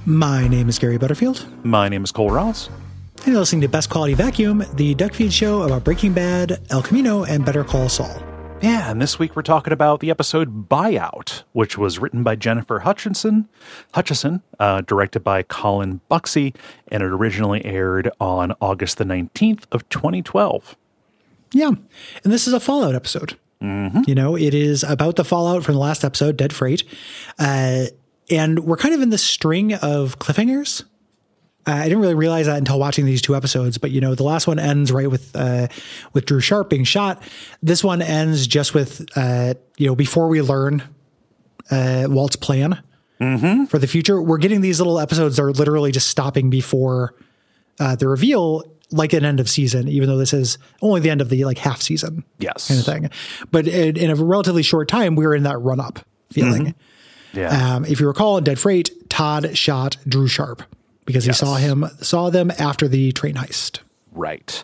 My name is Gary Butterfield. My name is Cole Ross. And you're listening to Best Quality Vacuum, the Duck Feed show about Breaking Bad, El Camino, and Better Call Saul. Yeah, and this week we're talking about the episode Buyout, which was written by Jennifer Hutchison, directed by Colin Buxey, and it originally aired on August the 19th of 2012. Yeah, and this is a Fallout episode. Mm-hmm. You know, it is about the fallout from the last episode, Dead Freight. And we're kind of in the string of cliffhangers. I didn't really realize that until watching these two episodes, but you know, the last one ends right with Drew Sharp being shot. This one ends just with, before we learn Walt's plan for the future. We're getting these little episodes that are literally just stopping before the reveal, like an end of season, even though this is only the end of the half season kind of thing. But in a relatively short time, we were in that run up feeling. Mm-hmm. Yeah. If you recall in Dead Freight, Todd shot Drew Sharp because he saw them after the train heist. Right.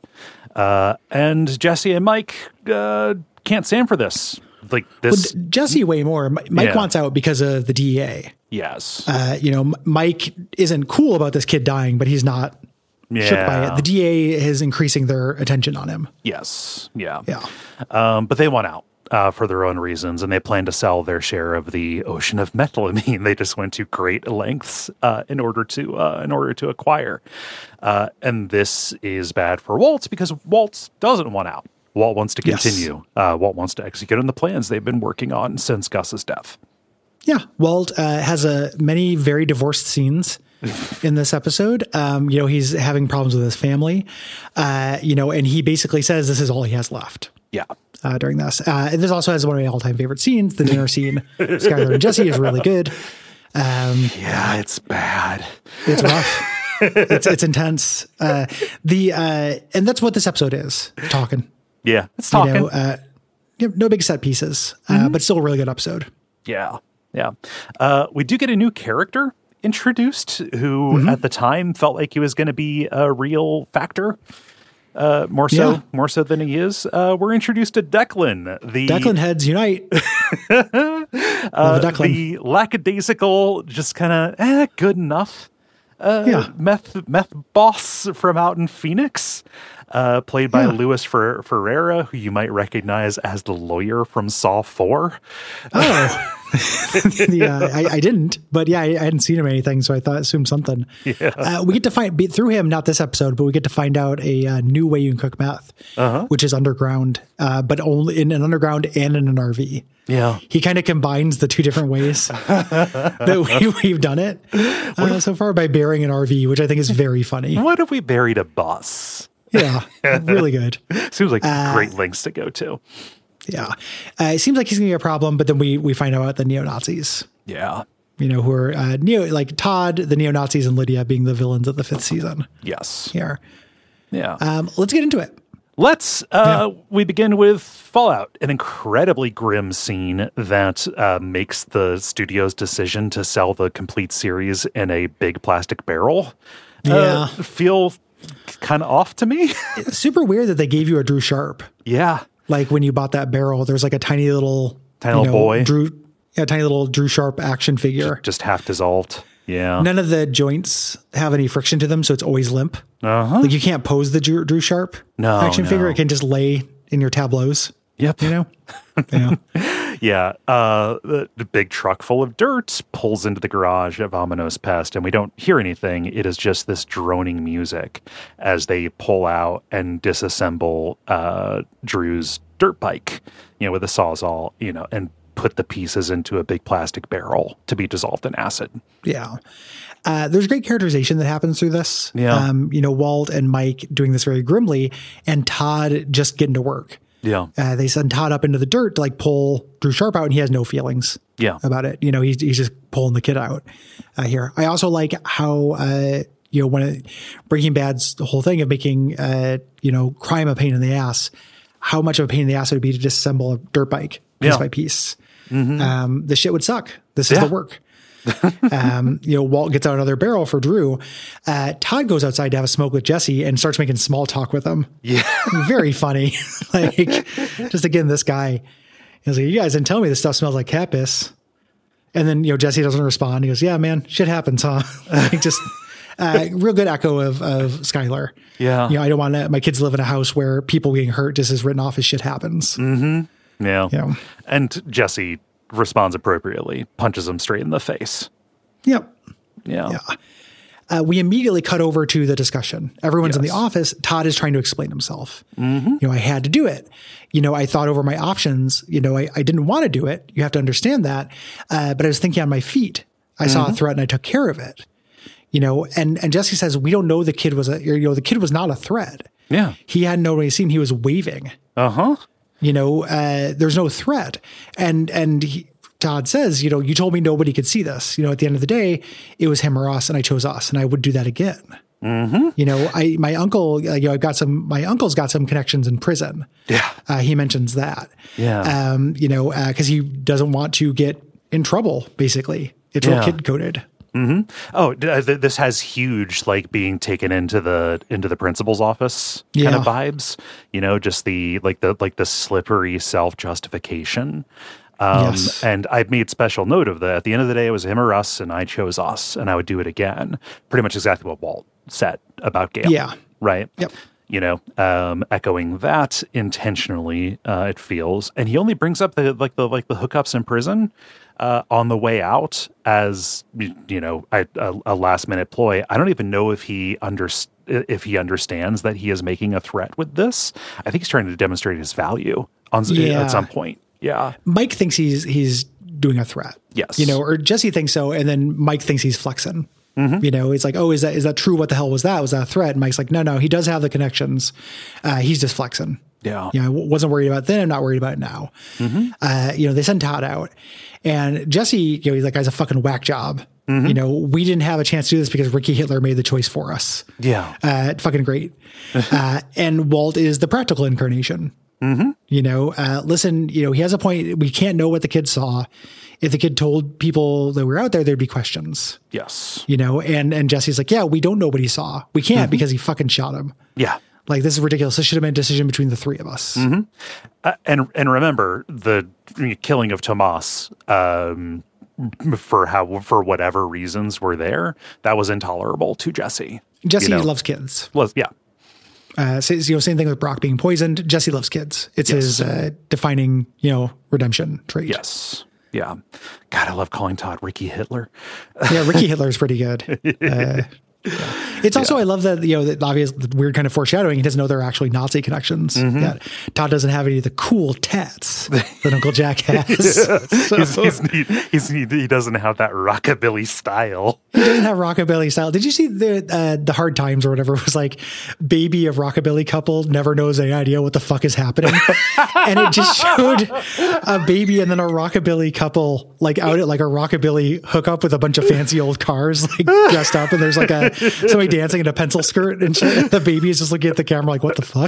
And Jesse and Mike can't stand for this. Well, Jesse way more. Mike wants out because of the DEA. Yes. Mike isn't cool about this kid dying, but he's not shook by it. The DEA is increasing their attention on him. Yes. Yeah. Yeah. But they want out. For their own reasons, and they plan to sell their share of the ocean of methylamine. They just went to great lengths in order to acquire. And this is bad for Walt because Walt doesn't want out. Walt wants to continue. Yes. Walt wants to execute on the plans they've been working on since Gus's death. Yeah, Walt has many very divorced scenes in this episode. He's having problems with his family. And he basically says this is all he has left. Yeah. During this. And this also has one of my all-time favorite scenes. The dinner scene, Skyler and Jesse, is really good. It's bad. It's rough. It's intense. And that's what this episode is, talking. Yeah, it's talking. No big set pieces, but still a really good episode. Yeah, yeah. We do get a new character introduced who at the time felt like he was going to be a real factor. More so than he is. We're introduced to Declan. The Declan heads unite. The lackadaisical, just kind of good enough. Meth boss from out in Phoenix, played by Louis Ferreira, who you might recognize as the lawyer from Saw 4. Oh. I didn't, but I hadn't seen him in anything, so I assumed something. Yeah. We get to through him, not this episode, but we get to find out a new way you can cook meth, which is underground, but only in an underground and in an RV. Yeah. He kind of combines the two different ways that we've done it so far by burying an RV, which I think is very funny. What if we buried a bus? Yeah, really good. Seems like great lengths to go to. Yeah. It seems like he's going to be a problem, but then we find out about the neo-Nazis. Yeah. Who are like Todd, the neo-Nazis, and Lydia being the villains of the 5th season. Yes. Here. Yeah. Let's get into it. We begin with Fallout, an incredibly grim scene that makes the studio's decision to sell the complete series in a big plastic barrel feel kind of off to me. It's super weird that they gave you a Drew Sharp. Yeah. Like when you bought that barrel, there's like a tiny little boy. Tiny little Drew Sharp action figure. Just half dissolved. Yeah. None of the joints have any friction to them, so it's always limp. Like you can't pose the Drew Sharp action figure. It can just lay in your tableaus. Yep. Yeah. The big truck full of dirt pulls into the garage of Vamonos Pest, and we don't hear anything. It is just this droning music as they pull out and disassemble Drew's dirt bike, with a sawzall, and put the pieces into a big plastic barrel to be dissolved in acid. Yeah. There's great characterization that happens through this. Yeah. Walt and Mike doing this very grimly, and Todd just getting to work. Yeah. They send Todd up into the dirt to pull Drew Sharp out, and he has no feelings about it. He's just pulling the kid out here. I also like how, when Breaking Bad's the whole thing of making, crime a pain in the ass, how much of a pain in the ass it would be to disassemble a dirt bike piece by piece. Mm-hmm. The shit would suck. This is the work. Walt gets out another barrel for Drew. Todd goes outside to have a smoke with Jesse and starts making small talk with him. Yeah. Very funny. Just again, this guy, he's like, you guys didn't tell me this stuff smells like cat piss. And then, Jesse doesn't respond. He goes, yeah, man, shit happens, huh? Like just real good echo of Skylar. Yeah. I don't want my kids live in a house where people getting hurt just is written off as shit happens. Mm-hmm. Yeah. Yeah. And Jesse responds appropriately, punches him straight in the face. Yep. Yeah. We immediately cut over to the discussion. Everyone's in the office. Todd is trying to explain himself. Mm-hmm. I had to do it. I thought over my options. I didn't want to do it. You have to understand that. But I was thinking on my feet. I saw a threat and I took care of it. And Jesse says, we don't know the kid was the kid was not a threat. Yeah. He had nobody seen. He was waving. Uh-huh. There's no threat. And Todd says, you told me nobody could see this. At the end of the day, it was him or us, and I chose us, and I would do that again. Mm-hmm. My uncle, my uncle's got some connections in prison. Yeah. He mentions that. Yeah. Because he doesn't want to get in trouble, basically. It's real kid coded. Mm-hmm. Oh, this has huge, being taken into the principal's office kind of vibes, just the slippery self-justification. Yes. And I made special note of that. At the end of the day, it was him or us, and I chose us, and I would do it again. Pretty much exactly what Walt said about Gale. Yeah. Right. Yep. Echoing that intentionally, it feels, and he only brings up the hookups in prison on the way out as a last minute ploy. I don't even know if he understands that he is making a threat with this. I think he's trying to demonstrate his value at some point. Yeah. Mike thinks he's doing a threat. Yes. Or Jesse thinks so, and then Mike thinks he's flexing. Mm-hmm. It's like, oh, is that true? What the hell was that? Was that a threat? And Mike's like, no, he does have the connections. He's just flexing. Yeah. I wasn't worried about it then. I'm not worried about it now. Mm-hmm. They send Todd out, and Jesse, he's like, guy's a fucking whack job. Mm-hmm. We didn't have a chance to do this because Ricky Hitler made the choice for us. Yeah. Fucking great. And Walt is the practical incarnation. Mm-hmm. Listen, he has a point. We can't know what the kid saw. If the kid told people that we were out there, there'd be questions. Yes. And Jesse's like, yeah, we don't know what he saw. We can't because he fucking shot him. Yeah. Like, this is ridiculous. This should have been a decision between the three of us. Mm-hmm. And remember the killing of Tomas, for whatever reasons were there, that was intolerable to Jesse. Jesse loves kids. Yeah. Same thing with Brock being poisoned. Jesse loves kids. It's his defining, redemption trait. Yes. Yeah. God, I love calling Todd Ricky Hitler. Yeah, Ricky Hitler is pretty good. It's also, I love that, the obvious, the weird kind of foreshadowing. He doesn't know they're actually Nazi connections. Mm-hmm. Yeah. Todd doesn't have any of the cool tats that Uncle Jack has. He doesn't have that rockabilly style. He doesn't have rockabilly style. Did you see the Hard Times or whatever? It was like, baby of rockabilly couple never knows any idea what the fuck is happening. And it just showed a baby and then a rockabilly couple out at a rockabilly hookup with a bunch of fancy old cars dressed up, and there's somebody dancing in a pencil skirt and shit. The baby is just looking at the camera like, what the fuck?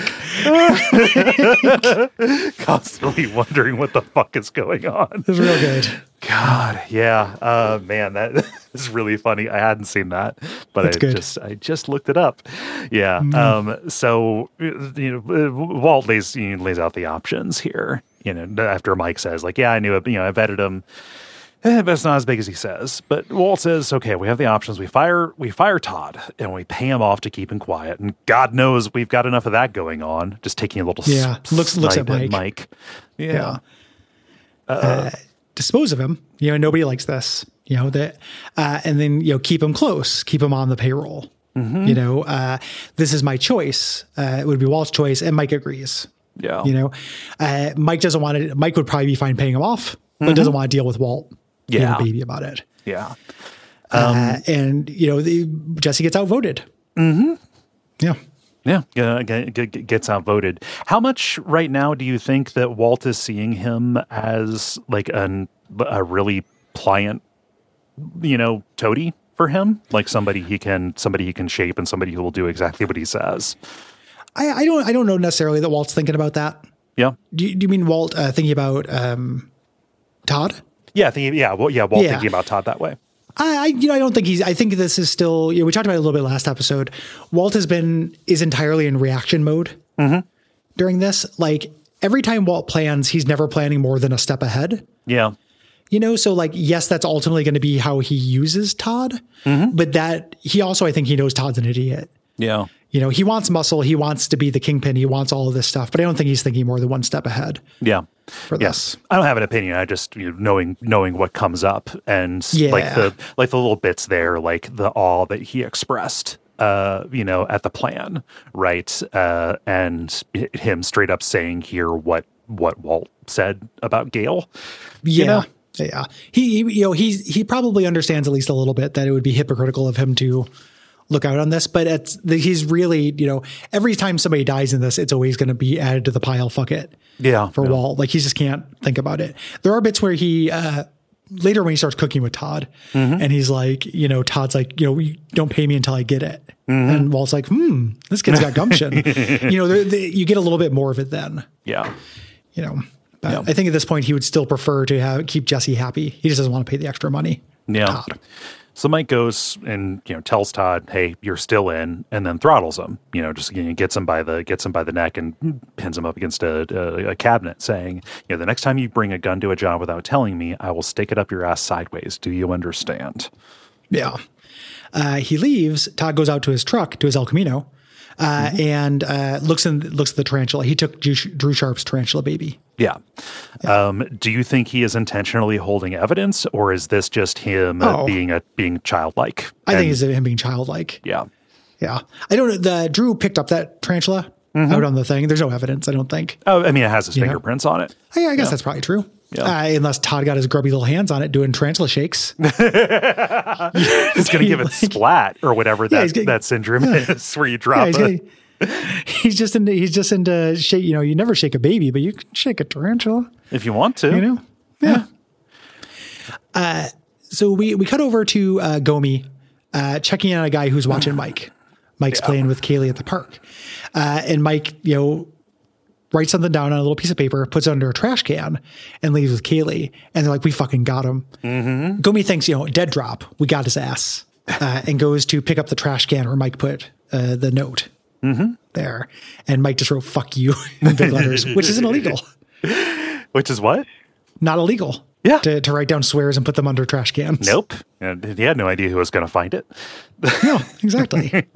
Constantly wondering what the fuck is going on. It's real good. God, yeah. Man, that is really funny. I hadn't seen that, but I just looked it up. Yeah. So Walt lays out the options here. After Mike says, yeah, I knew it. I vetted him. But it's not as big as he says. But Walt says, okay, we have the options. We fire Todd, and we pay him off to keep him quiet. And God knows we've got enough of that going on. Just taking a little looks at Mike. Yeah. Dispose of him. Nobody likes this. And then keep him close. Keep him on the payroll. Mm-hmm. This is my choice. It would be Walt's choice, and Mike agrees. Yeah. Mike doesn't want it. Mike would probably be fine paying him off, but doesn't want to deal with Walt. Being a baby about it. Yeah. And Jesse gets outvoted. Mm-hmm. Yeah. Yeah. Gets outvoted. How much right now do you think that Walt is seeing him as a really pliant, toady for him? Somebody he can shape and somebody who will do exactly what he says. I don't know necessarily that Walt's thinking about that. Yeah. Do you mean Walt thinking about Todd? Yeah, Walt thinking about Todd that way. I don't think I think this is still, we talked about it a little bit last episode. Walt is entirely in reaction mode during this. Every time Walt plans, he's never planning more than a step ahead. Yeah. So like, yes, that's ultimately going to be how he uses Todd, but that he also, I think he knows Todd's an idiot. Yeah. He wants muscle. He wants to be the kingpin. He wants all of this stuff, but I don't think he's thinking more than one step ahead. Yeah. For this. I don't have an opinion. I just, knowing what comes up and like the little bits there, like the awe that he expressed, at the plan, right? And him straight up saying here what Walt said about Gale. Yeah. Yeah. He probably understands at least a little bit that it would be hypocritical of him to look out on this, but he's really, every time somebody dies in this, it's always going to be added to the pile. Fuck it. Yeah. For Walt. Like he just can't think about it. There are bits where he, later when he starts cooking with Todd and he's like, Todd's like, you don't pay me until I get it. And Walt's like, this kid's got gumption. You get a little bit more of it then. Yeah. But I think at this point he would still prefer to keep Jesse happy. He just doesn't want to pay the extra money. Yeah. Todd. So Mike goes and tells Todd, "Hey, you're still in," and then throttles him. Just gets him by the neck and pins him up against a cabinet, saying, "The next time you bring a gun to a job without telling me, I will stick it up your ass sideways. Do you understand?" Yeah. He leaves. Todd goes out to his truck, to his El Camino, and looks at the tarantula. He took Drew Sharp's tarantula baby. Yeah. Do you think he is intentionally holding evidence, or is this just him being childlike? I think it's him being childlike. Yeah. Yeah. I don't know. Drew picked up that tarantula out on the thing. There's no evidence, I don't think. Oh, I mean, it has his fingerprints on it. Oh, yeah, I guess that's probably true. Yeah. Unless Todd got his grubby little hands on it doing tarantula shakes. It's going to give it splat or whatever that syndrome is, where you drop it. He's just into shake. You never shake a baby, but you can shake a tarantula if you want to. Yeah. So we cut over to Gomi checking in on a guy who's watching Mike. Mike's playing with Kaylee at the park, and Mike, writes something down on a little piece of paper, puts it under a trash can, and leaves with Kaylee. And they're like, "We fucking got him." Gomi thinks, dead drop. We got his ass, and goes to pick up the trash can where Mike put the note. There. And Mike just wrote "fuck you" in big letters, which isn't illegal. Which is what? Not illegal. Yeah. To write down swears and put them under trash cans. Nope. And he had no idea who was going to find it. No, exactly.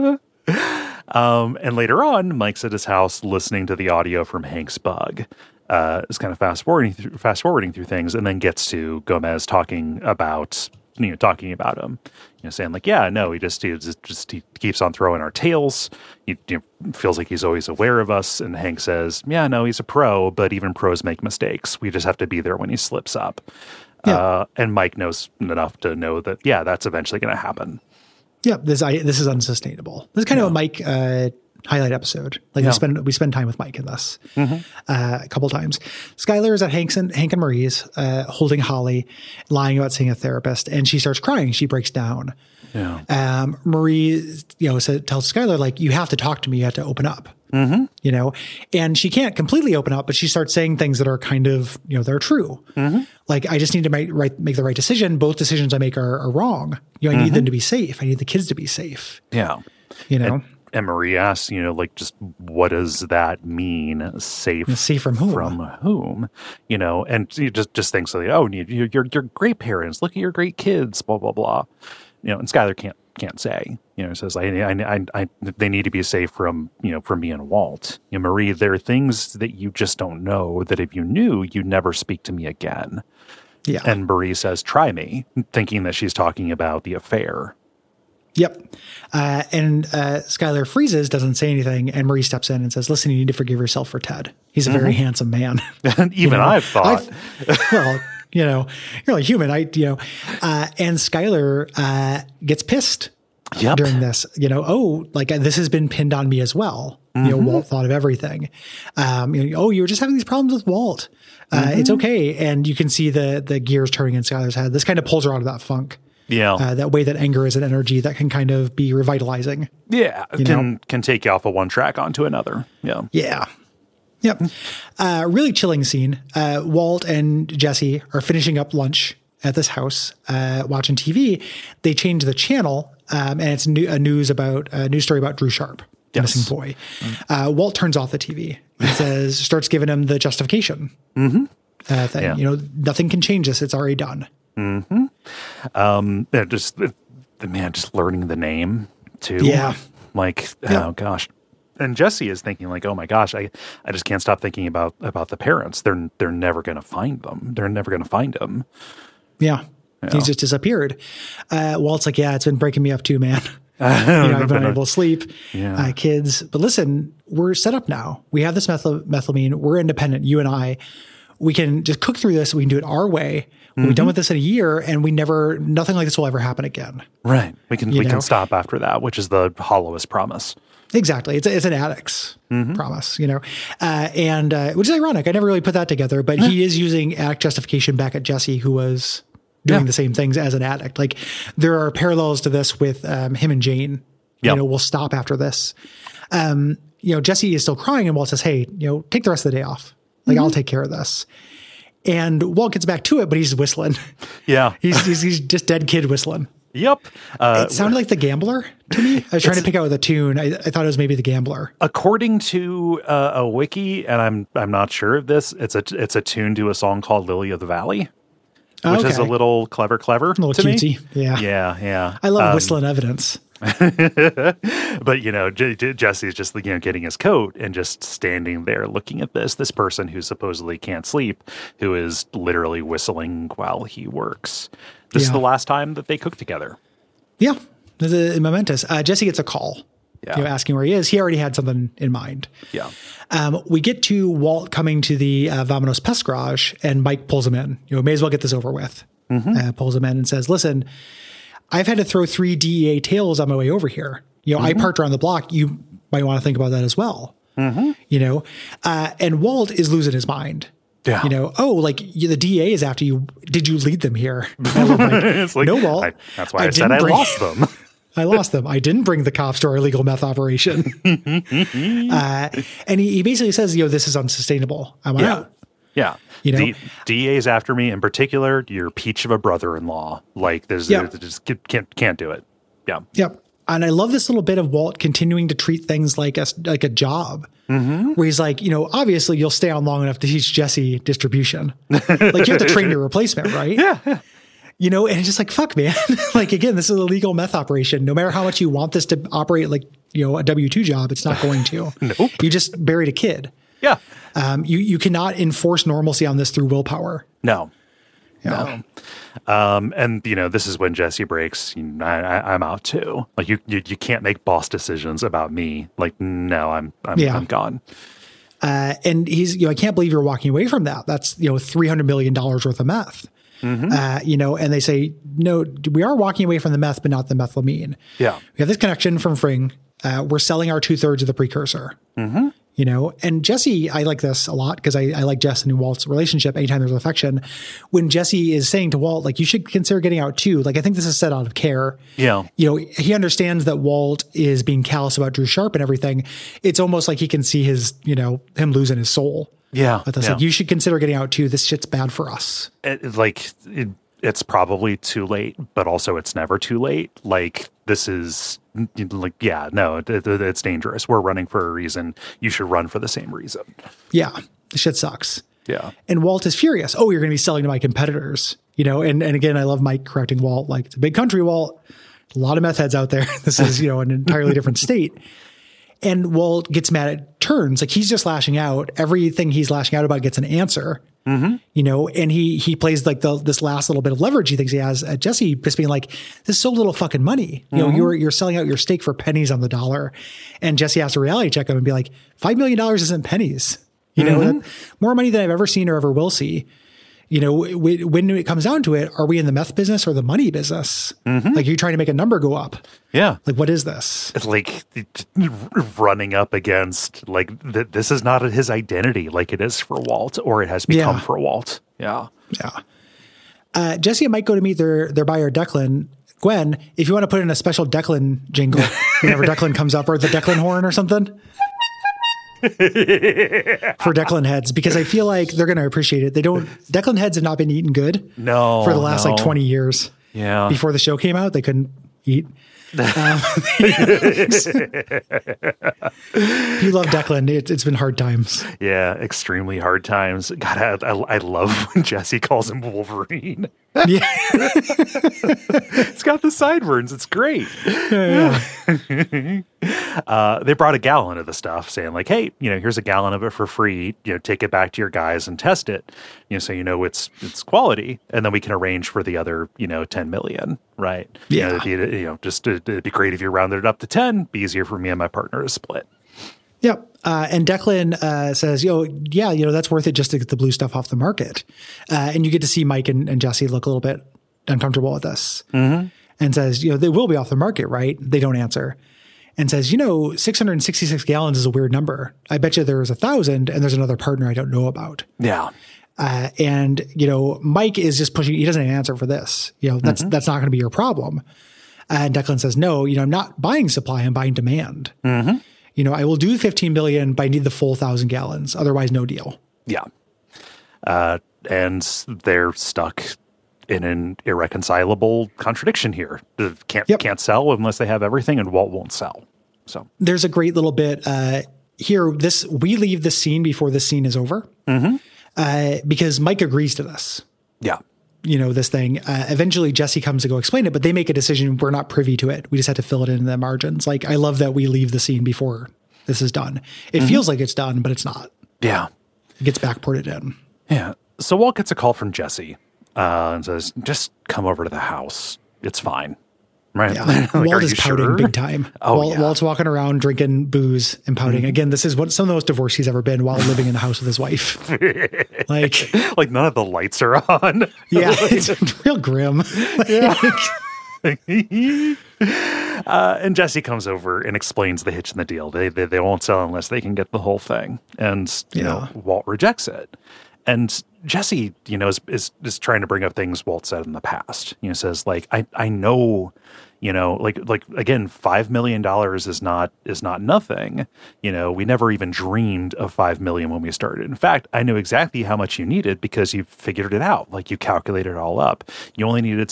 And later on, Mike's at his house listening to the audio from Hank's bug. Is kind of fast forwarding through things, and then gets to Gomez talking about him, saying like, yeah, no, he keeps on throwing our tails. He feels like he's always aware of us. And Hank says, yeah, no, he's a pro, but even pros make mistakes. We just have to be there when he slips up. Yeah. And Mike knows enough to know that, yeah, that's eventually going to happen. Yeah, this is unsustainable. This is kind of a Mike highlight episode. Like we spend time with Mike in this a couple times. Skylar is at Hank and Marie's, holding Holly, lying about seeing a therapist, and she starts crying. She breaks down. Yeah. Marie, tells Skylar, like, you have to talk to me. You have to open up. And she can't completely open up, but she starts saying things that are kind of, they're true. Like, I just need to make the right decision. Both decisions I make are wrong. I need them to be safe. I need the kids to be safe. Yeah. And Marie asks, just what does that mean? Safe from whom? From whom? And you just thinks like, oh, you're great parents. Look at your great kids. Blah blah blah. And Skylar can't say. Says they need to be safe from me and Walt. Marie, there are things that you just don't know that if you knew, you'd never speak to me again. Yeah. And Marie says, "Try me," thinking that she's talking about the affair. Yep. And Skylar freezes, doesn't say anything, and Marie steps in and says, listen, you need to forgive yourself for Ted. He's a very handsome man. Even I've thought. You're like human. And Skylar gets pissed during this. This has been pinned on me as well. Walt thought of everything. You were just having these problems with Walt. It's okay. And you can see the gears turning in Skylar's head. This kind of pulls her out of that funk. Yeah. That way that anger is an energy that can kind of be revitalizing. Yeah. Can take you off of one track onto another. Yeah. Yeah. Yep. Really chilling scene. Walt and Jesse are finishing up lunch at this house, watching TV. They change the channel, and it's a news story about Drew Sharp, the missing boy. Walt turns off the TV and starts giving him the justification. thing. Yeah. You know, nothing can change this. It's already done. Just learning the name too. Yeah. Like, Yeah. oh gosh. And Jesse is thinking like, oh my gosh, I just can't stop thinking about the parents. They're never going to find them. They're never going to find him. Yeah. He's just disappeared. Walt's like, yeah, it's been breaking me up too, man. I've been unable to sleep, kids. But listen, we're set up now. We have this methylamine. We're independent. You and I, we can just cook through this. We can do it our way. We'll be done with this in a year, and nothing like this will ever happen again. Right. We can stop after that, which is the hollowest promise. Exactly. It's an addict's promise, and which is ironic. I never really put that together, but he is using addict justification back at Jesse, who was doing the same things as an addict. Like there are parallels to this with him and Jane. We'll stop after this. Jesse is still crying, and Walt says, "Hey, take the rest of the day off. Like I'll take care of this." And Walt gets back to it, but he's whistling. Yeah, he's just dead kid whistling. Yep. It sounded like The Gambler to me. I was trying to pick out the tune. I thought it was maybe The Gambler. According to a wiki, and I'm not sure of this, it's a tune to a song called "Lily of the Valley," which is a little clever a little to cutesy. me. Yeah. Yeah. I love whistling evidence. But Jesse's just getting his coat and just standing there looking at this person who supposedly can't sleep, who is literally whistling while he works. This is the last time that they cook together. Yeah, this is momentous. Jesse gets a call, asking where he is. He already had something in mind. Yeah. We get to Walt coming to the Vamonos Pest Garage, and Mike pulls him in. May as well get this over with. Pulls him in and says, "Listen, I've had to throw 3 DEA tails on my way over here. I parked around the block. You might want to think about that as well." And Walt is losing his mind. Yeah. The DEA is after you. Did you lead them here? No, Walt. That's why I said I lost them. I lost them. I didn't bring the cops to our illegal meth operation. And he basically says, this is unsustainable. I want out. Yeah. DA's after me, in particular, your peach of a brother-in-law. Like, there's just can't do it. Yeah. Yep. And I love this little bit of Walt continuing to treat things like a job, where he's like, obviously you'll stay on long enough to teach Jesse distribution. Like you have to train your replacement, right? Yeah. And it's just like, fuck, man. Like, again, this is a legal meth operation. No matter how much you want this to operate like, a W-2 job, it's not going to. Nope. You just buried a kid. Yeah. You cannot enforce normalcy on this through willpower. No. No. And this is when Jesse breaks. I'm out too. Like you can't make boss decisions about me. Like, no, I'm gone. And he's, I can't believe you're walking away from that. That's, $300 million worth of meth. And they say, no, we are walking away from the meth, but not the methylamine. Yeah. We have this connection from Fring. We're selling our 2/3 of the precursor. And Jesse, I like this a lot because I like Jess and Walt's relationship. Anytime there's affection, when Jesse is saying to Walt, like, you should consider getting out too. Like, I think this is set out of care. Yeah. He understands that Walt is being callous about Drew Sharp and everything. It's almost like he can see his, him losing his soul. Yeah. But that's like, you should consider getting out too. This shit's bad for us. It's probably too late, but also it's never too late. Like, this is it's dangerous. We're running for a reason. You should run for the same reason. Yeah. This shit sucks. Yeah. And Walt is furious. Oh, you're going to be selling to my competitors, and again, I love Mike correcting Walt. Like, it's a big country, Walt. A lot of meth heads out there. This is, an entirely different state. And Walt gets mad at turns. Like, he's just lashing out. Everything he's lashing out about gets an answer. And he plays like this last little bit of leverage he thinks he has at Jesse, just being like, this is so little fucking money. You're selling out your stake for pennies on the dollar. And Jesse has to reality check him and be like, $5 million isn't pennies. More money than I've ever seen or ever will see. When it comes down to it, are we in the meth business or the money business? Like, you're trying to make a number go up. Yeah. Like, what is this? It's like running up against, like, this is not his identity like it is for Walt, or it has become for Walt. Yeah. Yeah. Jesse and Mike go to meet their buyer, Declan. Gwen, if you want to put in a special Declan jingle whenever Declan comes up, or the Declan horn or something. For Declan heads, because I feel like they're going to appreciate it. Declan heads have not been eaten good for the last 20 years. Yeah. Before the show came out, they couldn't eat. You love Declan. It's been hard times. Yeah, extremely hard times. God, I love when Jesse calls him Wolverine. Yeah. It's got the sideburns. It's great. Yeah. They brought a gallon of the stuff saying like, hey, here's a gallon of it for free. Take it back to your guys and test it, so it's quality. And then we can arrange for the other, 10 million. Right. Yeah. It'd be great if you rounded it up to 10, be easier for me and my partner to split. Yep. And Declan says, that's worth it just to get the blue stuff off the market. And you get to see Mike and Jesse look a little bit uncomfortable with this. Mm-hmm. And says, they will be off the market, right? They don't answer. And says, 666 gallons is a weird number. I bet you there's 1,000 and there's another partner I don't know about. Yeah. And Mike is just pushing, he doesn't answer for this. That's not going to be your problem. And Declan says, no, I'm not buying supply, I'm buying demand. Mm-hmm. I will do 15 million, but I need the full 1,000 gallons. Otherwise, no deal. Yeah. And they're stuck in an irreconcilable contradiction here. Can't sell unless they have everything, and Walt won't sell. So there's a great little bit here. We leave the scene before this scene is over, because Mike agrees to this. Yeah. This thing. Eventually, Jesse comes to go explain it, but they make a decision. We're not privy to it. We just have to fill it in the margins. Like, I love that we leave the scene before this is done. It feels like it's done, but it's not. Yeah. It gets backported in. Yeah. So Walt gets a call from Jesse and says, just come over to the house. It's fine. Right. Yeah. Like, Walt is pouting big time. Oh, Walt's walking around drinking booze and pouting. Mm-hmm. Again, this is some of the most divorced he's ever been while living in the house with his wife. Like none of the lights are on. Yeah. It's real grim. And Jesse comes over and explains the hitch in the deal. They won't sell unless they can get the whole thing. And, Walt rejects it. And Jesse, is trying to bring up things Walt said in the past. Says like, I know, again, $5 million is not nothing. We never even dreamed of 5 million when we started. In fact, I knew exactly how much you needed because you figured it out. Like, you calculated it all up. You only needed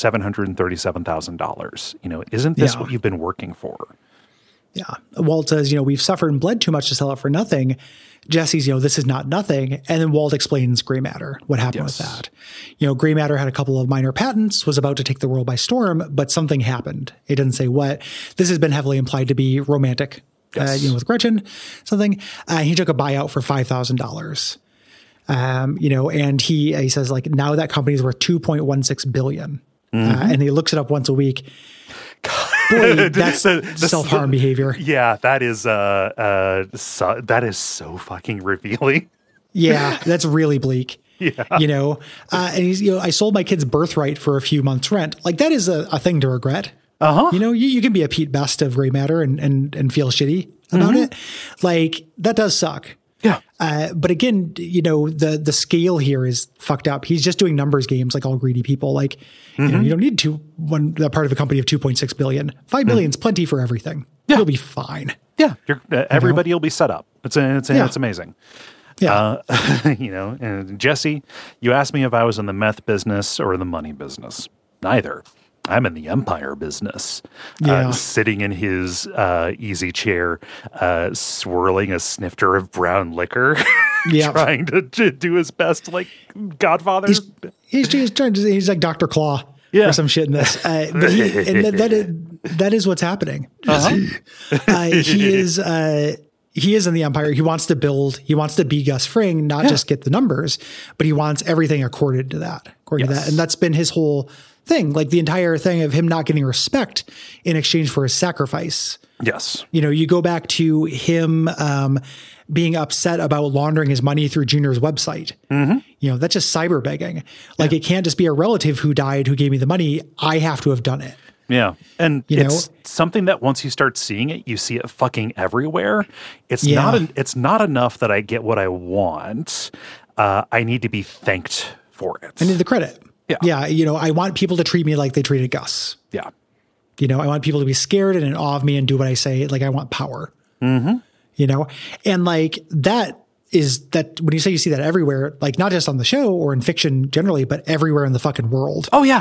$737,000. Isn't this what you've been working for? Yeah. Walt says, we've suffered and bled too much to sell it for nothing. Jesse's, this is not nothing. And then Walt explains gray matter, what happened with that. Gray matter had a couple of minor patents, was about to take the world by storm, but something happened. It doesn't say what. This has been heavily implied to be romantic, with Gretchen, something. He took a buyout for $5,000. And he says, like, now that company's worth $2.16 billion. And he looks it up once a week. Boy, that's self-harm behavior. Yeah, that is so fucking revealing. Yeah, that's really bleak. Yeah. And he's, I sold my kid's birthright for a few months' rent. Like, that is a thing to regret. Uh-huh. You can be a Pete Best of gray matter and feel shitty about it. Like, that does suck. Yeah. But again, the scale here is fucked up. He's just doing numbers games like all greedy people. Like, you don't need that part of a company of 2.6 billion. 5 billion's plenty for everything. Yeah. You'll be fine. Yeah. Everybody will be set up. It's amazing. Yeah. And Jesse, you asked me if I was in the meth business or the money business. Neither. I'm in the empire business, sitting in his easy chair, swirling a snifter of brown liquor, trying to do his best, like Godfather. He's like Dr. Claw or some shit in this. That is what's happening. He is in the empire. He wants to build. He wants to be Gus Fring, not just get the numbers, but he wants everything according to that. And that's been his whole thing, like the entire thing of him not getting respect in exchange for his sacrifice. Yes. You go back to him being upset about laundering his money through Junior's website. That's just cyber begging. Like, it can't just be a relative who died who gave me the money. I have to have done it. Yeah. And it's something that once you start seeing it, you see it fucking everywhere. It's not enough that I get what I want. I need to be thanked for it. I need the credit. Yeah. I want people to treat me like they treated Gus. Yeah. I want people to be scared and in awe of me and do what I say. Like, I want power. And like that when you say you see that everywhere, like not just on the show or in fiction generally, but everywhere in the fucking world. Oh yeah. Yeah.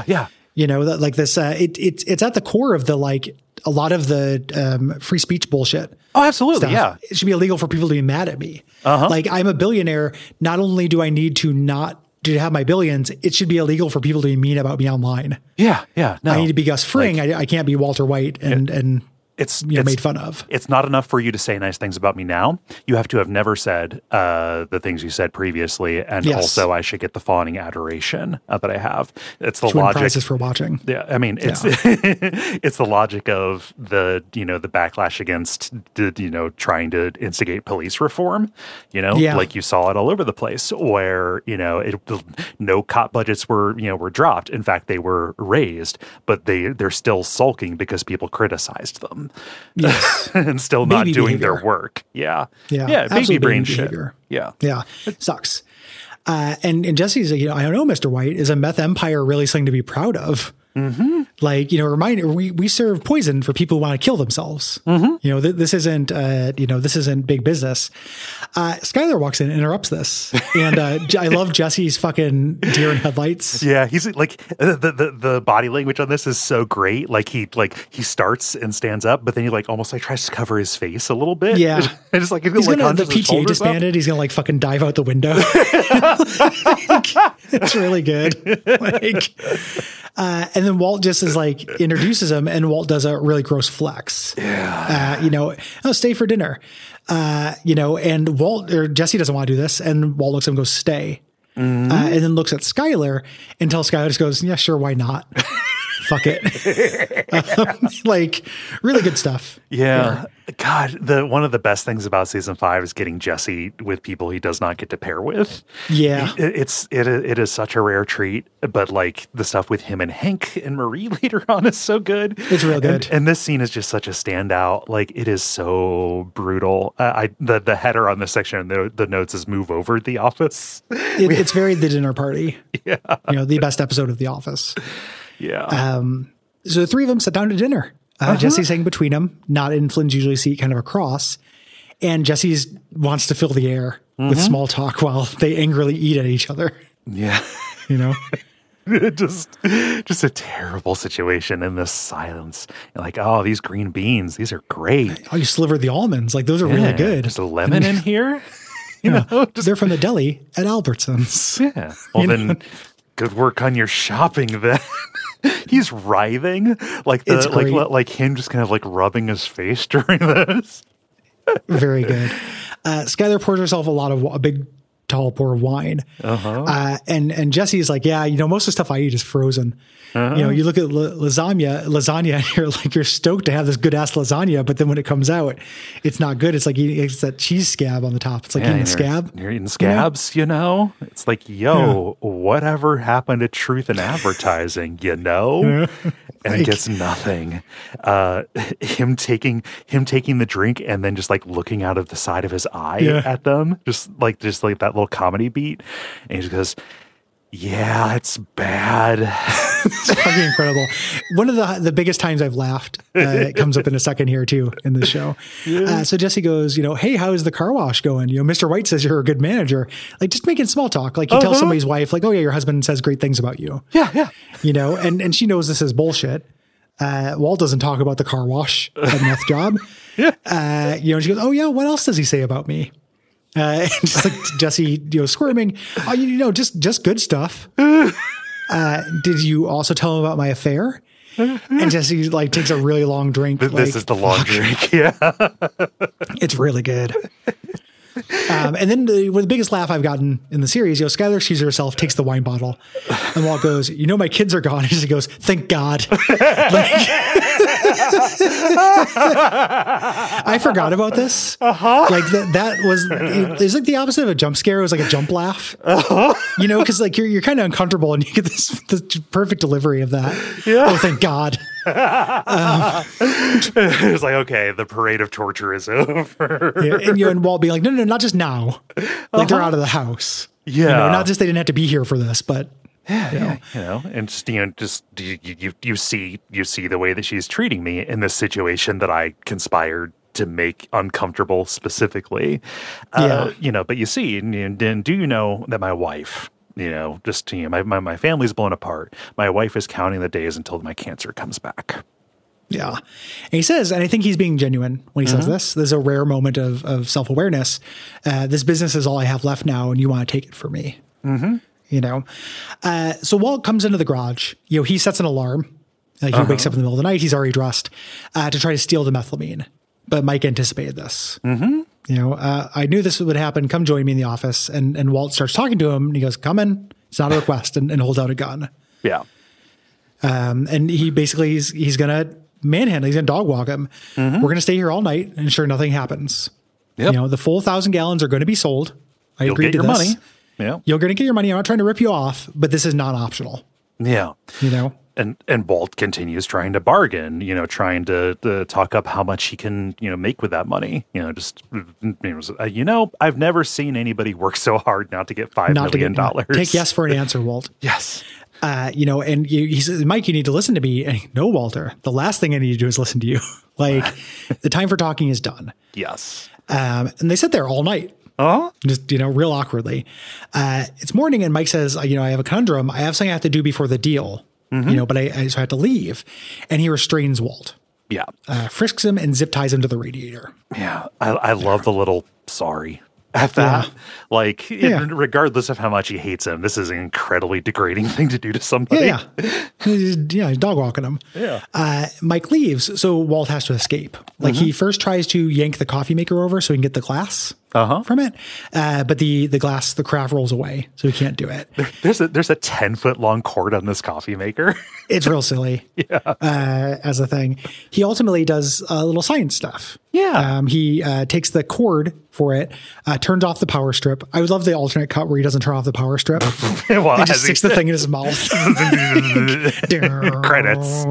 You know, that like this, it's at the core of the, like a lot of the free speech bullshit. Oh, absolutely. Stuff. Yeah. It should be illegal for people to be mad at me. Like, I'm a billionaire. Not only do I need to not to have my billions, it should be illegal for people to be mean about me online. Yeah. Yeah. No, I need to be Gus Fring. Like, I can't be Walter White and it's made fun of. It's not enough for you to say nice things about me now. You have to have never said the things you said previously, and also I should get the fawning adoration that I have. It's the logic. Prizes for watching. Yeah, I mean, it's it's the logic of the the backlash against trying to instigate police reform. Like you saw it all over the place, where no cop budgets were dropped. In fact, they were raised, but they're still sulking because people criticized them. Yes. And still not doing their work. Yeah. Baby brain shit. Yeah. It sucks. And Jesse's like, I don't know, Mr. White, is a meth empire really something to be proud of? Mm-hmm. Like, reminder, we serve poison for people who want to kill themselves. Mm-hmm. This isn't big business. Skyler walks in and interrupts this. And I love Jesse's fucking deer in headlights. Yeah. He's like, the body language on this is so great. Like he starts and stands up, but then he almost tries to cover his face a little bit. Yeah. And just he's gonna, the PTA disbanded. He's going to fucking dive out the window. It's really good. And then Walt just is introduces him, and Walt does a really gross flex. Yeah. Stay for dinner. And Jesse doesn't want to do this, and Walt looks at him and goes, stay. Mm-hmm. And then looks at Skyler until Skyler just goes, yeah, sure, why not? Fuck it. Really good stuff. Yeah. God, one of the best things about season 5 is getting Jesse with people he does not get to pair with. Yeah. It is such a rare treat, but the stuff with him and Hank and Marie later on is so good. It's real good. And this scene is just such a standout. It is so brutal. The header on this section, the notes is move over The Office. It's very The Dinner Party. Yeah. The best episode of The Office. Yeah. So the three of them sit down to dinner. Jesse's sitting between them, not in Flynn's usually seat, kind of across. And Jesse wants to fill the air with small talk while they angrily eat at each other. Yeah. Just a terrible situation in this silence. Oh, these green beans, these are great. Oh, you slivered the almonds. Those are really good. There's a lemon in here. They're from the deli at Albertsons. Yeah. Well, then good work on your shopping then. He's writhing like him just kind of rubbing his face during this. Very good. Skyler pours herself a big tall pour of wine. And Jesse's like, yeah, most of the stuff I eat is frozen. You look at lasagna and you're stoked to have this good ass lasagna, but then when it comes out, it's not good. It's it's that cheese scab on the top. It's eating the scab. You're eating scabs, It's whatever happened to truth in advertising, And it gets nothing. Him taking the drink and then just looking out of the side of his eye at them, just like that little comedy beat, and he just goes, yeah, it's bad. It's fucking incredible. One of the biggest times I've laughed. It comes up in a second here too in the show. Yeah. So Jesse goes, hey, how's the car wash going? Mr. White says you're a good manager. Just making small talk. He tells somebody's wife, oh yeah, your husband says great things about you. Yeah. And she knows this is bullshit. Walt doesn't talk about the car wash at meth job. Yeah. And she goes, oh yeah, what else does he say about me? And just Jesse, squirming. Oh, just good stuff. Did you also tell him about my affair? And Jesse takes a really long drink. This is the long drink. Yeah, it's really good. And then the biggest laugh I've gotten in the series, Skyler sees herself, takes the wine bottle, and Walt goes, my kids are gone. And she goes, thank God. I forgot about this. That was, it's the opposite of a jump scare. It was a jump laugh, because you're kind of uncomfortable and you get this perfect delivery of that. Yeah. Oh, thank God. It's okay, the parade of torture is over. And Walt being no, not just now. They're out of the house. Yeah. Not just they didn't have to be here for this, but and just you see the way that she's treating me in this situation that I conspired to make uncomfortable specifically. But you see, and do you know that my wife just, my family's blown apart. My wife is counting the days until my cancer comes back. Yeah. And he says, and I think he's being genuine when he says this, there's a rare moment of self-awareness. This business is all I have left now, and you want to take it from me. So Walt comes into the garage, he sets an alarm. He wakes up in the middle of the night. He's already dressed to try to steal the methylamine. But Mike anticipated this. I knew this would happen. Come join me in the office. And Walt starts talking to him. And he goes, come in. It's not a request. And holds out a gun. Yeah. And he basically, he's going to manhandle. He's going to dog walk him. We're going to stay here all night and sure nothing happens. Yep. The full 1,000 gallons are going to be sold. You'll agreed get to your this. money. Yeah. You're going to get your money. I'm not trying to rip you off, but this is not optional. Yeah. And Walt continues trying to bargain, trying to talk up how much he can, make with that money. I've never seen anybody work so hard not to get $5 million. Take yes for an answer, Walt. Yes. And he says, Mike, you need to listen to me. And no, Walter, the last thing I need to do is listen to you. The time for talking is done. Yes. And they sit there all night. Just, real awkwardly. It's morning and Mike says, I have a conundrum. I have something I have to do before the deal. But I have to leave. And he restrains Walt. Yeah. Frisks him and zip ties him to the radiator. Yeah. I love the little sorry at that. Yeah. Regardless of how much he hates him, this is an incredibly degrading thing to do to somebody. Yeah. He's dog walking him. Yeah. Mike leaves, so Walt has to escape. He first tries to yank the coffee maker over so he can get the glass from it. But the craft rolls away, so he can't do it. There's a 10-foot long cord on this coffee maker. It's real silly. As a thing. He ultimately does a little science stuff. Yeah. He takes the cord for it, turns off the power strip. I would love the alternate cut where he doesn't turn off the power strip. He just sticks the thing in his mouth. Credits.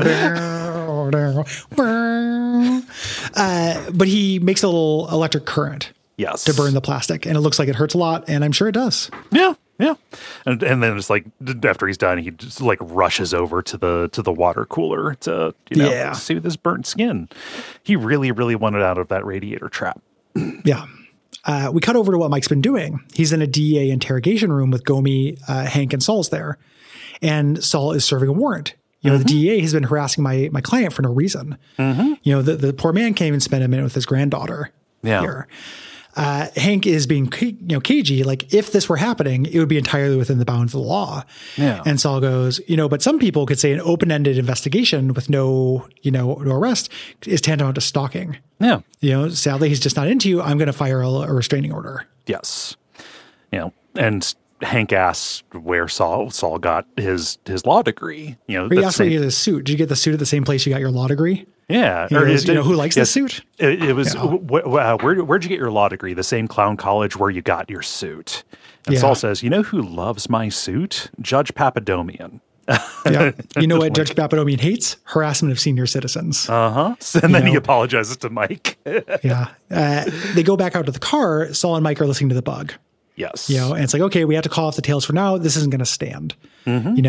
But he makes a little electric current. Yes. To burn the plastic. And it looks like it hurts a lot. And I'm sure it does. Yeah. Yeah. And then it's after he's done, he just rushes over to the water cooler to, soothe his burnt skin. He really, really wanted out of that radiator trap. Yeah. We cut over to what Mike's been doing. He's in a DEA interrogation room with Gomi, Hank, and Saul's there. And Saul is serving a warrant. The DEA has been harassing my client for no reason. The poor man can't even spend a minute with his granddaughter here. Hank is being, cagey. If this were happening, it would be entirely within the bounds of the law. Yeah. And Saul goes, but some people could say an open-ended investigation with no arrest is tantamount to stalking. Yeah. Sadly, he's just not into you. I'm going to fire a restraining order. Yes. And Hank asks where Saul got his law degree. He asked where he got his suit. Did you get the suit at the same place you got your law degree? Yeah. Who likes the suit? It was, where'd you get your law degree? The same clown college where you got your suit. And Saul says, who loves my suit? Judge Papadomian. Yeah. You know what Judge Papadomian hates? Harassment of senior citizens. And then he apologizes to Mike. Yeah. They go back out to the car. Saul and Mike are listening to The Bug. Yes. And it's okay, we have to call off the tails for now. This isn't going to stand. And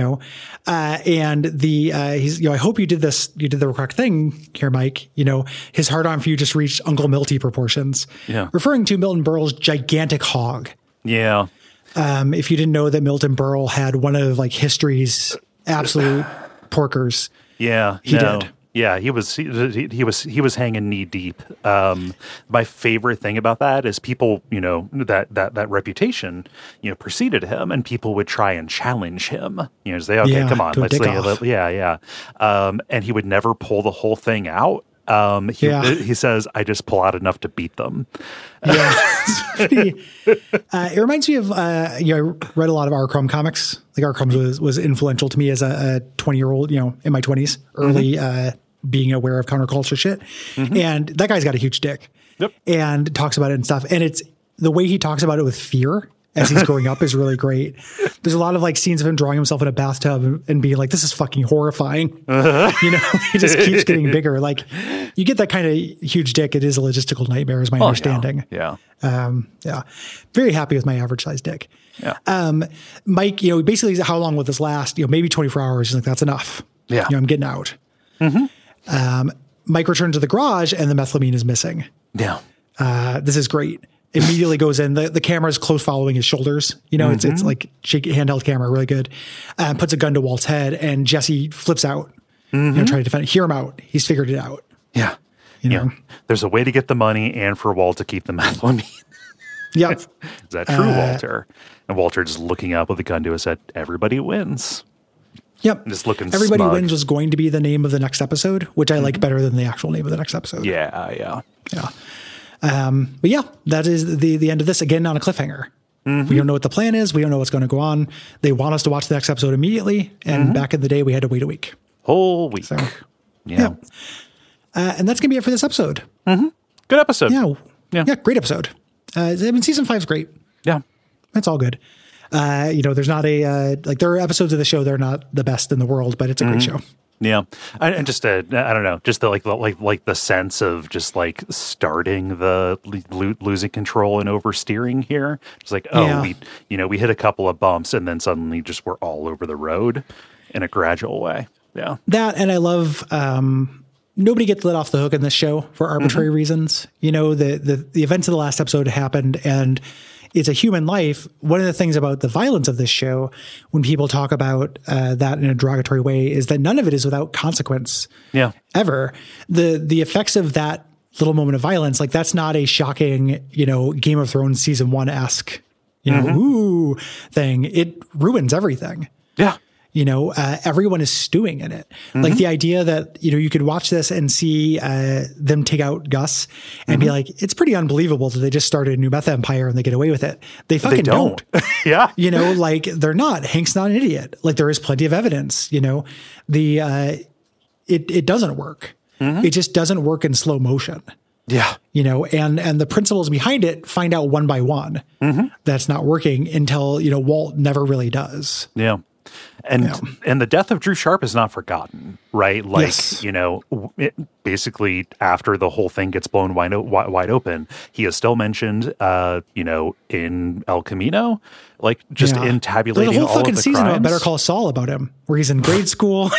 he's, I hope you did the correct thing here, Mike. His hard on for you just reached Uncle Milty proportions. Yeah. Referring to Milton Berle's gigantic hog. Yeah. If you didn't know that Milton Berle had one of history's absolute porkers. Yeah. He did. Yeah, he was hanging knee deep. My favorite thing about that is people, that reputation, preceded him, and people would try and challenge him. Say, okay, come on, let's say, and he would never pull the whole thing out. He says, I just pull out enough to beat them. Yeah. It reminds me of, I read a lot of R. Crumb comics. R. Crumb was influential to me as a 20-year-old, in my 20s, early, being aware of counterculture shit. And that guy's got a huge dick. Yep. And talks about it and stuff. And it's the way he talks about it with fear as he's growing up is really great. There's a lot of scenes of him drawing himself in a bathtub and being like, this is fucking horrifying. He just keeps getting bigger. You get that kind of huge dick. It is a logistical nightmare is my understanding. Yeah. Very happy with my average size dick. Yeah. Mike, basically how long will this last? Maybe 24 hours. He's like, that's enough. Yeah. I'm getting out. Mike returns to the garage and the methylamine is missing. Yeah. This is great. immediately goes in. The camera's close following his shoulders. It's like handheld camera, really good. Puts a gun to Walt's head, and Jesse flips out, trying to defend it. Hear him out. He's figured it out. Yeah. There's a way to get the money and for Walt to keep the methylamine. Yep. Is that true, Walter? And Walter just looking up with a gun to his head. Everybody wins. Yep. Just looking Everybody smug. Wins was going to be the name of the next episode, which I like better than the actual name of the next episode. Yeah. But yeah, that is the end of this, again on a cliffhanger. We don't know what the plan is. We don't know what's going to go on. They want us to watch the next episode immediately. And back in the day, we had to wait a week. Whole week. So, yeah. And that's going to be it for this episode. Good episode. Yeah. Great episode. Season 5 is great. Yeah. That's all good. There's not there are episodes of the show that are not the best in the world, but it's a great show. Yeah. And just I don't know, just the sense of just like starting the losing control and oversteering here. It's like, we hit a couple of bumps and then suddenly just we're all over the road in a gradual way. Yeah. That, and I love, nobody gets let off the hook in this show for arbitrary reasons. The events of the last episode happened, and it's a human life. One of the things about the violence of this show, when people talk about that in a derogatory way, is that none of it is without consequence. Yeah. Ever. The effects of that little moment of violence, like that's not a shocking, Game of Thrones season 1-esque, thing. It ruins everything. Yeah. Everyone is stewing in it. Like the idea that, you could watch this and see them take out Gus and be like, it's pretty unbelievable that they just started a new meth empire and they get away with it. They fucking don't. Yeah. They're not. Hank's not an idiot. Like there is plenty of evidence, it doesn't work. It just doesn't work in slow motion. Yeah. And the principles behind it find out one by one that's not working until, Walt never really does. Yeah. And the death of Drew Sharp is not forgotten, right? Like, yes. Basically after the whole thing gets blown wide open, he is still mentioned, in El Camino, like just in tabulating There's a whole all fucking of the season crimes. of Better Call Saul about him, where he's in grade school,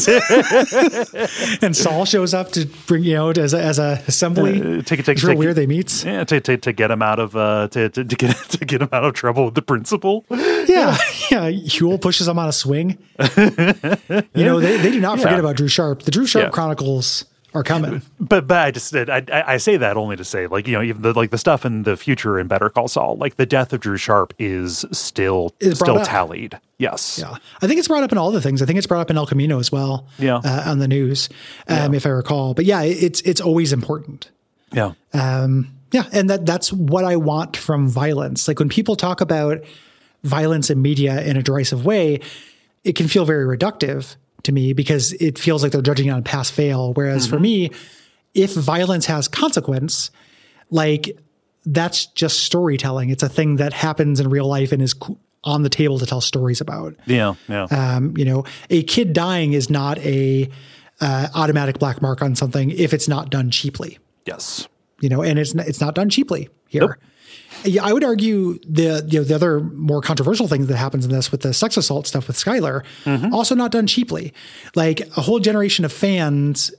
and Saul shows up to bring as a assembly. It's real weird they meet. Yeah, to get him out of to get him out of trouble with the principal. Yeah. Huel pushes him on a swing. They do not forget about Drew Sharp. The Drew Sharp Chronicles are coming. But I just I say that only to say, like, even the stuff in the future in Better Call Saul, like the death of Drew Sharp is still tallied. Yes. Yeah. I think it's brought up in all the things. I think it's brought up in El Camino as well. Yeah. On the news, if I recall. But yeah, it's always important. Yeah. And that's what I want from violence. Like when people talk about violence in media in a derisive way, it can feel very reductive to me because it feels like they're judging on pass fail. Whereas for me, if violence has consequence, like that's just storytelling. It's a thing that happens in real life and is on the table to tell stories about. Yeah. Yeah. A kid dying is not a automatic black mark on something if it's not done cheaply. Yes. And it's not done cheaply here. Nope. Yeah, I would argue the other more controversial thing that happens in this with the sex assault stuff with Skylar, also not done cheaply. Like a whole generation of fans,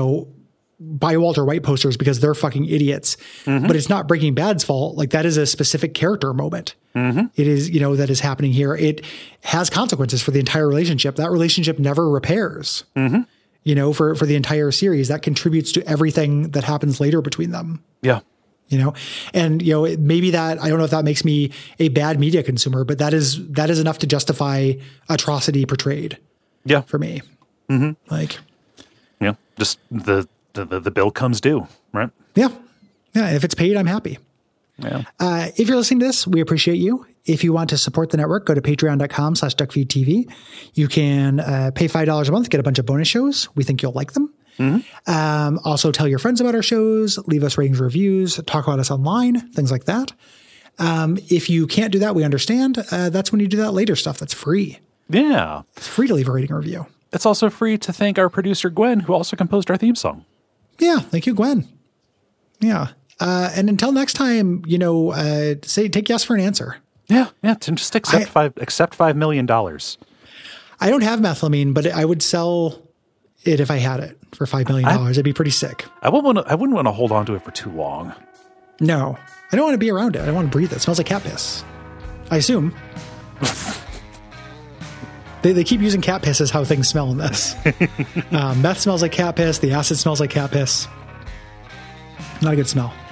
buy Walter White posters because they're fucking idiots. But it's not Breaking Bad's fault. Like that is a specific character moment. It is, that is happening here. It has consequences for the entire relationship. That relationship never repairs. For the entire series, that contributes to everything that happens later between them. Yeah. Maybe that, I don't know if that makes me a bad media consumer, but that is enough to justify atrocity portrayed. Yeah. For me. Like, just the bill comes due, right? Yeah. Yeah. If it's paid, I'm happy. Yeah. If you're listening to this, we appreciate you. If you want to support the network, go to patreon.com/DuckFeedTV. You can pay $5 a month, get a bunch of bonus shows. We think you'll like them. Also tell your friends about our shows, leave us ratings, reviews, talk about us online, things like that. If you can't do that, we understand. That's when you do that later stuff. That's free. Yeah. It's free to leave a rating or review. It's also free to thank our producer, Gwen, who also composed our theme song. Yeah. Thank you, Gwen. Yeah. And until next time, take yes for an answer. Yeah. Yeah. Just accept $5 million. I don't have methylamine, but I would sell it if I had it for $5 million. It'd be pretty sick. I wouldn't want to hold on to it for too long. No, I don't want to be around it. I don't want to breathe it. It smells like cat piss. I assume. They keep using cat piss as how things smell in this. Meth smells like cat piss. The acid smells like cat piss. Not a good smell.